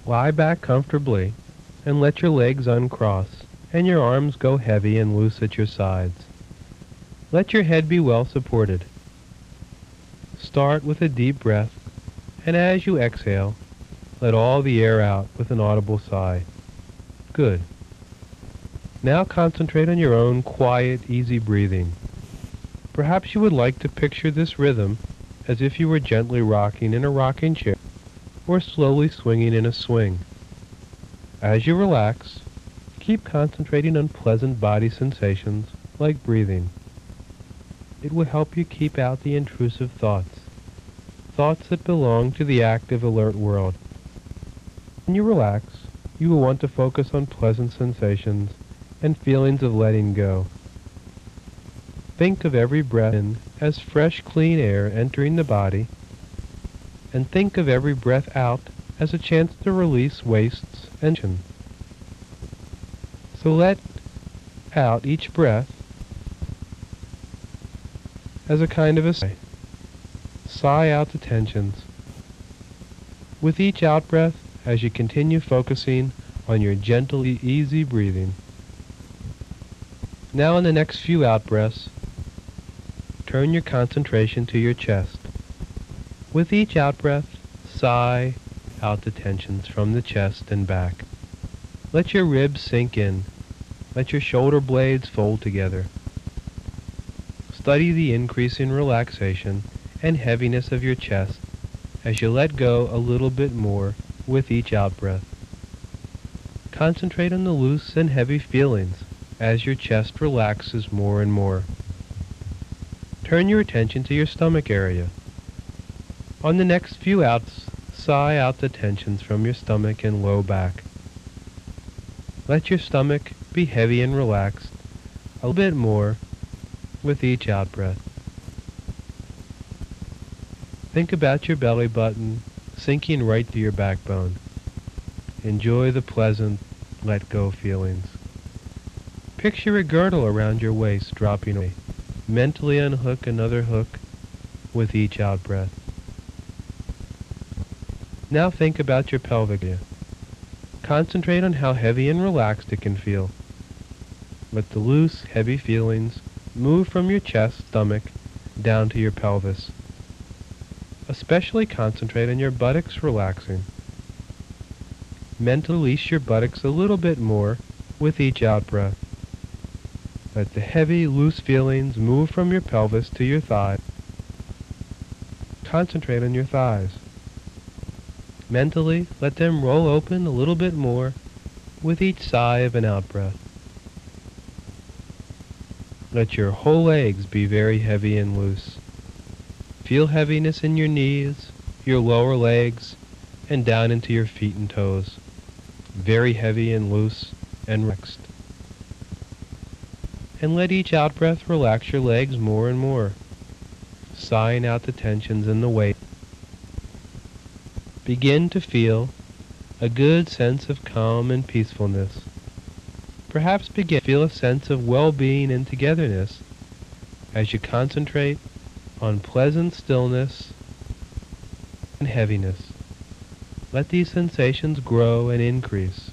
Lie back comfortably and let your legs uncross and your arms go heavy and loose at your sides. Let your head be well supported. Start with a deep breath, and as you exhale, let all the air out with an audible sigh. Good. Now concentrate on your own quiet, easy breathing. Perhaps you would like to picture this rhythm as if you were gently rocking in a rocking chair or slowly swinging in a swing. As you relax, keep concentrating on pleasant body sensations like breathing. It will help you keep out the intrusive thoughts, thoughts that belong to the active, alert world. When you relax, you will want to focus on pleasant sensations and feelings of letting go. Think of every breath in as fresh, clean air entering the body, and think of every breath out as a chance to release wastes and tension. So let out each breath as a kind of a sigh. Sigh out the tensions. With each out-breath, as you continue focusing on your gentle, easy breathing. Now in the next few out-breaths, turn your concentration to your chest. With each out-breath, sigh out the tensions from the chest and back. Let your ribs sink in. Let your shoulder blades fold together. Study the increasing relaxation and heaviness of your chest as you let go a little bit more with each out-breath. Concentrate on the loose and heavy feelings as your chest relaxes more and more. Turn your attention to your stomach area. On the next few outs, sigh out the tensions from your stomach and low back. Let your stomach be heavy and relaxed a little bit more with each out-breath. Think about your belly button sinking right to your backbone. Enjoy the pleasant let-go feelings. Picture a girdle around your waist dropping away. Mentally unhook another hook with each out-breath. Now think about your pelvic area. Concentrate on how heavy and relaxed it can feel. Let the loose, heavy feelings move from your chest, stomach, down to your pelvis. Especially concentrate on your buttocks relaxing. Mentally release your buttocks a little bit more with each out-breath. Let the heavy, loose feelings move from your pelvis to your thighs. Concentrate on your thighs. Mentally, let them roll open a little bit more with each sigh of an out-breath. Let your whole legs be very heavy and loose. Feel heaviness in your knees, your lower legs, and down into your feet and toes. Very heavy and loose and relaxed. And let each out-breath relax your legs more and more, sighing out the tensions in the weight. Begin to feel a good sense of calm and peacefulness. Perhaps begin to feel a sense of well-being and togetherness as you concentrate on pleasant stillness and heaviness. Let these sensations grow and increase.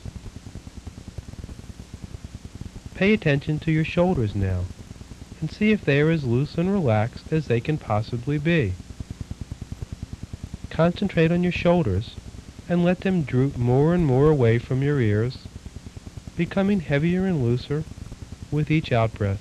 Pay attention to your shoulders now and see if they are as loose and relaxed as they can possibly be. Concentrate on your shoulders and let them droop more and more away from your ears, becoming heavier and looser with each out-breath.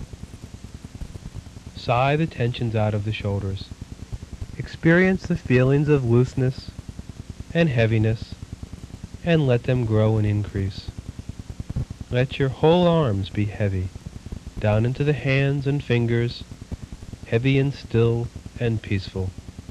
Sigh the tensions out of the shoulders. Experience the feelings of looseness and heaviness and let them grow and increase. Let your whole arms be heavy, down into the hands and fingers, heavy and still and peaceful.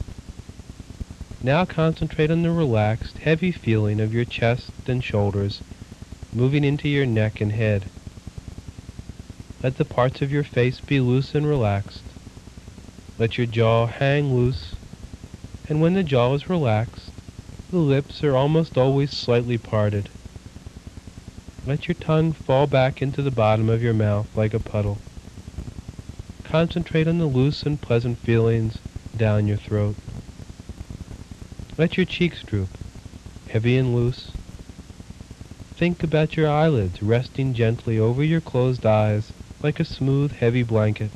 Now concentrate on the relaxed, heavy feeling of your chest and shoulders moving into your neck and head. Let the parts of your face be loose and relaxed. Let your jaw hang loose, and when the jaw is relaxed, the lips are almost always slightly parted. Let your tongue fall back into the bottom of your mouth like a puddle. Concentrate on the loose and pleasant feelings down your throat. Let your cheeks droop, heavy and loose. Think about your eyelids resting gently over your closed eyes like a smooth, heavy blanket.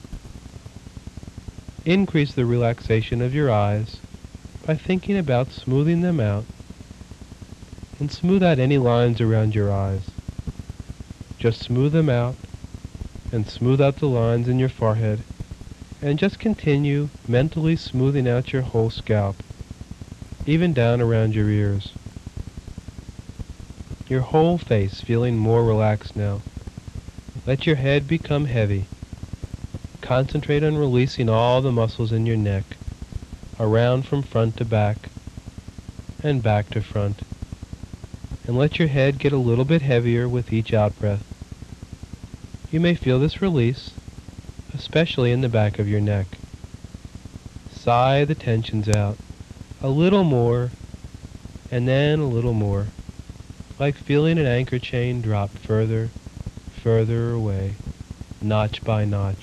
Increase the relaxation of your eyes by thinking about smoothing them out, and smooth out any lines around your eyes. Just smooth them out, and smooth out the lines in your forehead, and just continue mentally smoothing out your whole scalp, even down around your ears. Your whole face feeling more relaxed now. Let your head become heavy. Concentrate on releasing all the muscles in your neck, around from front to back, and back to front. And let your head get a little bit heavier with each out-breath. You may feel this release, especially in the back of your neck. Sigh the tensions out, a little more, and then a little more, like feeling an anchor chain drop further, further away, notch by notch.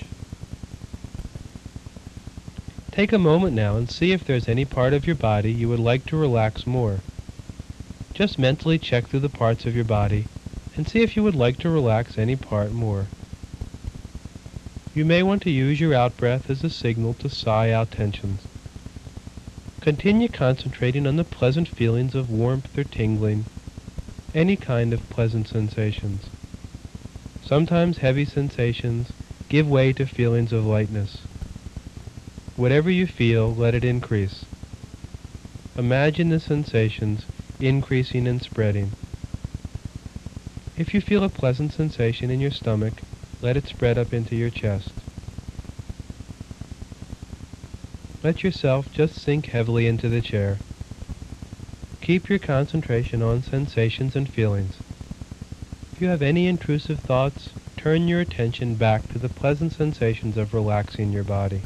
Take a moment now and see if there's any part of your body you would like to relax more. Just mentally check through the parts of your body and see if you would like to relax any part more. You may want to use your out-breath as a signal to sigh out tensions. Continue concentrating on the pleasant feelings of warmth or tingling, any kind of pleasant sensations. Sometimes heavy sensations give way to feelings of lightness. Whatever you feel, let it increase. Imagine the sensations increasing and spreading. If you feel a pleasant sensation in your stomach, let it spread up into your chest. Let yourself just sink heavily into the chair. Keep your concentration on sensations and feelings. If you have any intrusive thoughts, turn your attention back to the pleasant sensations of relaxing your body.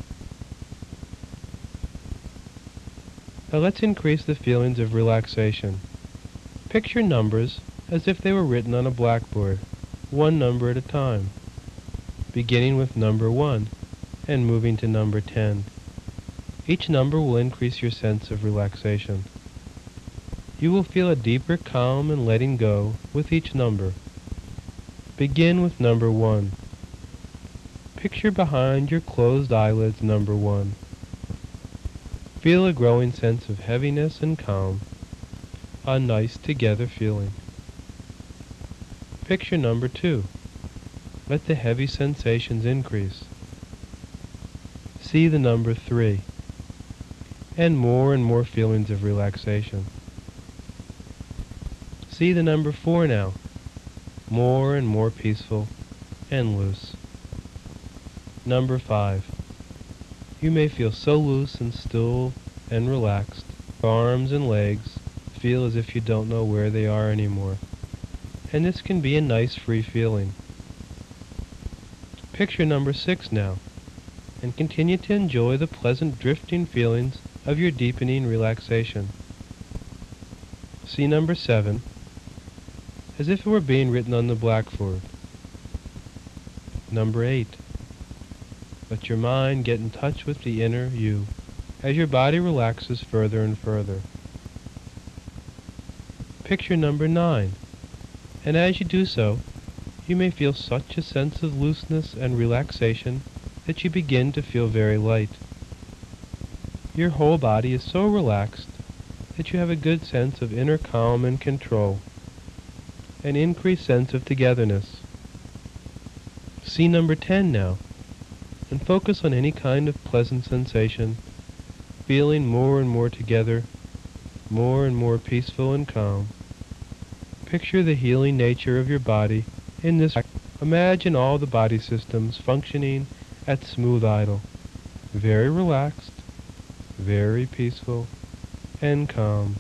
Now let's increase the feelings of relaxation. Picture numbers as if they were written on a blackboard, one number at a time, beginning with number 1 and moving to number 10. Each number will increase your sense of relaxation. You will feel a deeper calm and letting go with each number. Begin with number 1. Picture behind your closed eyelids number 1. Feel a growing sense of heaviness and calm, a nice together feeling. Picture number 2. Let the heavy sensations increase. See the number 3, and more feelings of relaxation. See the number 4 now, more and more peaceful and loose. Number 5. You may feel so loose and still and relaxed. Your arms and legs feel as if you don't know where they are anymore. And this can be a nice free feeling. Picture number 6 now, and continue to enjoy the pleasant drifting feelings of your deepening relaxation. See number 7, as if it were being written on the blackboard. Number 8. Let your mind get in touch with the inner you as your body relaxes further and further. Picture number 9, and as you do so, you may feel such a sense of looseness and relaxation that you begin to feel very light. Your whole body is so relaxed that you have a good sense of inner calm and control, an increased sense of togetherness. See number 10 now, and focus on any kind of pleasant sensation, feeling more and more together, more and more peaceful and calm. Picture the healing nature of your body in this. Imagine all the body systems functioning at smooth idle, very relaxed, very peaceful, and calm.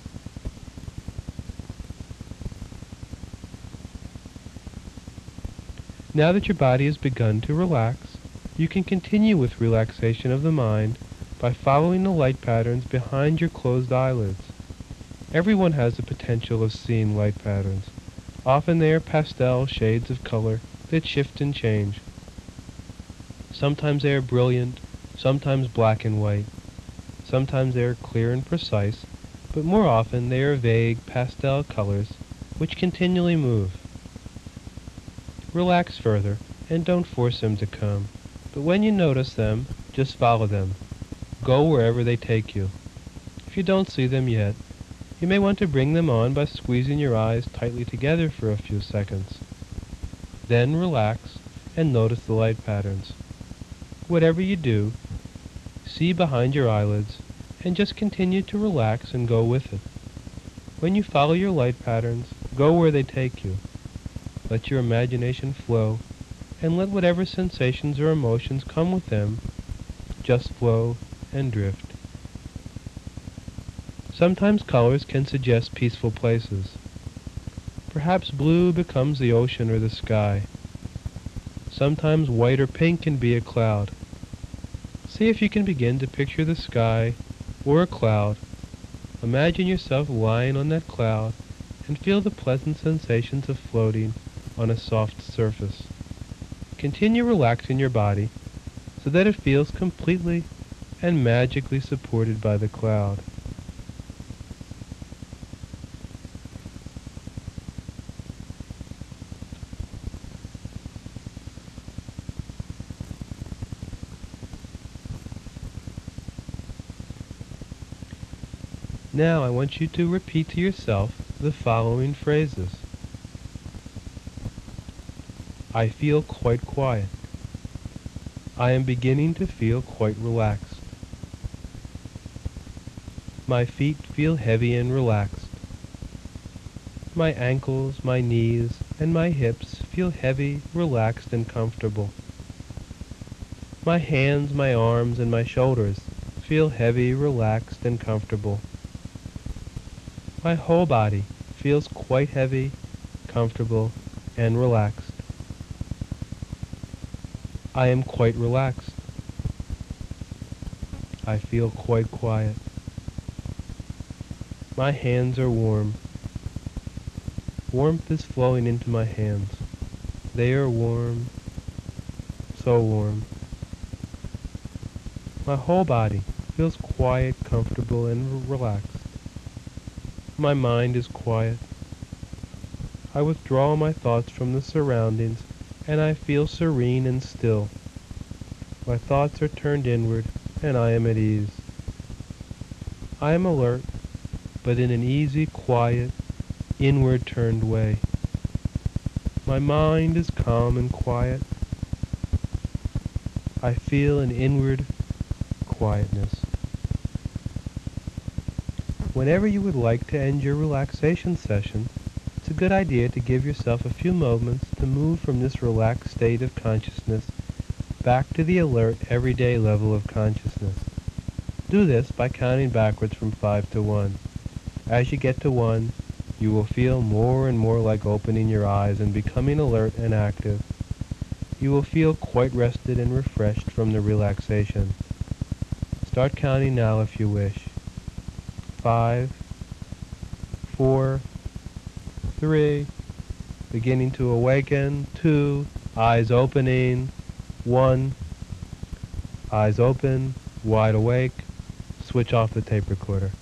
Now that your body has begun to relax, you can continue with relaxation of the mind by following the light patterns behind your closed eyelids. Everyone has the potential of seeing light patterns. Often they are pastel shades of color that shift and change. Sometimes they are brilliant, sometimes black and white. Sometimes they are clear and precise, but more often they are vague pastel colors which continually move. Relax further and don't force them to come, but when you notice them, just follow them. Go wherever they take you. If you don't see them yet, you may want to bring them on by squeezing your eyes tightly together for a few seconds. Then relax and notice the light patterns. Whatever you do, see behind your eyelids and just continue to relax and go with it. When you follow your light patterns, go where they take you. Let your imagination flow and let whatever sensations or emotions come with them just flow and drift. Sometimes colors can suggest peaceful places. Perhaps blue becomes the ocean or the sky. Sometimes white or pink can be a cloud. See if you can begin to picture the sky or a cloud. Imagine yourself lying on that cloud and feel the pleasant sensations of floating on a soft surface. Continue relaxing your body so that it feels completely and magically supported by the cloud. Now I want you to repeat to yourself the following phrases. I feel quite quiet. I am beginning to feel quite relaxed. My feet feel heavy and relaxed. My ankles, my knees, and my hips feel heavy, relaxed, and comfortable. My hands, my arms, and my shoulders feel heavy, relaxed, and comfortable. My whole body feels quite heavy, comfortable, and relaxed. I am quite relaxed. I feel quite quiet. My hands are warm. Warmth is flowing into my hands. They are warm, so warm. My whole body feels quiet, comfortable, and relaxed. My mind is quiet. I withdraw my thoughts from the surroundings, and I feel serene and still. My thoughts are turned inward, and I am at ease. I am alert, but in an easy, quiet, inward-turned way. My mind is calm and quiet. I feel an inward quietness. Whenever you would like to end your relaxation session, it's a good idea to give yourself a few moments to move from this relaxed state of consciousness back to the alert, everyday level of consciousness. Do this by counting backwards from 5 to 1. As you get to 1, you will feel more and more like opening your eyes and becoming alert and active. You will feel quite rested and refreshed from the relaxation. Start counting now if you wish. 5, 4, 3, beginning to awaken. 2, eyes opening. 1, eyes open, wide awake. Switch off the tape recorder.